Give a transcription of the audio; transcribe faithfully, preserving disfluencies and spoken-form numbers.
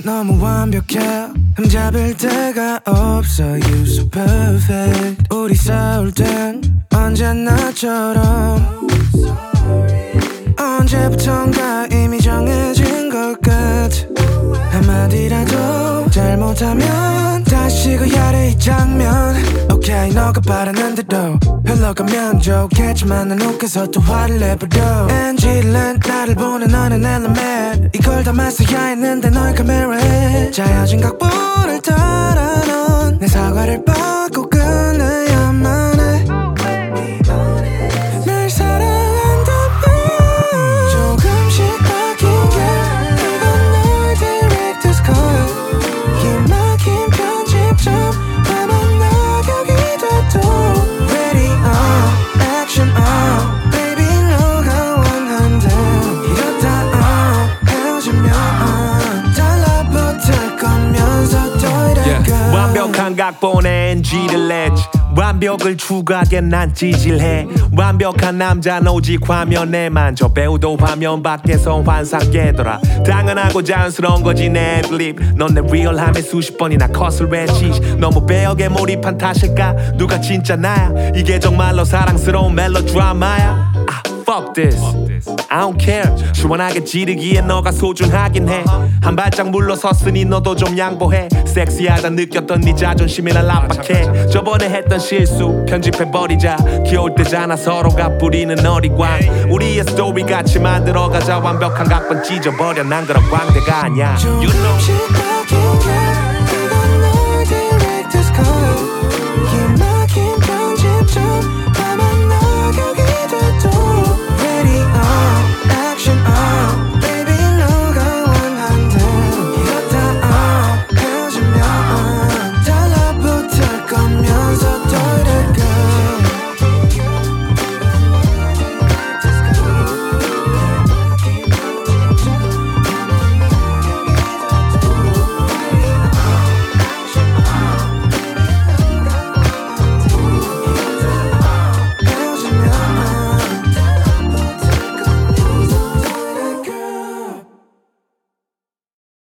너무 완벽해 흠잡을 데가 없어 You so perfect 우리 싸울 땐 언제나처럼 언제부턴가 이미 정해진 것 같아 한마디라도 잘못하면 다시 그 아래 이 장면 오케이 너가 바라는 대로 흘러가면 좋겠지만 난 웃겨서 또 화를 내버려 엔지를 낸 나를 보는 너는 엘리멘 이걸 담았어야 했는데 널 카메라에 짜여진 각본을 따라 넌 내 사과를 받고 끝내야만 해 날 사랑한다면 조금씩 바뀐 게 이건 너의 디렉터's cut 기막힌 편집점 아마 낙엽이 돼도 Ready on, action on Baby 너가 원한다 이러다 on 헤어지면 on 달라붙을 거면서 또 이럴까 yeah. 완벽한 각본에 엔지를 냈지 완벽을 추구하게 난 찌질해 완벽한 남자는 오직 화면에만 저 배우도 화면 밖에서 환상 깨더라 당연하고 자연스러운 거지 내 애드립 넌 내 리얼함에 수십 번이나 컷을 외치 너무 배역에 몰입한 탓일까 누가 진짜 나야 이게 정말로 사랑스러운 멜로드라마야 아, fuck this I don't care 시원하게 지르기에 너가 소중하긴 해 한 발짝 물러섰으니 너도 좀 양보해 섹시하다 느꼈던 네 자존심이 날 압박해 저번에 했던 실수 편집해버리자 귀여울 때잖아 서로가 뿌리는 어리광 우리의 스토리 같이 만들어가자 완벽한 각본 찢어버려 난 그런 광대가 아니야 조금씩 바뀐 게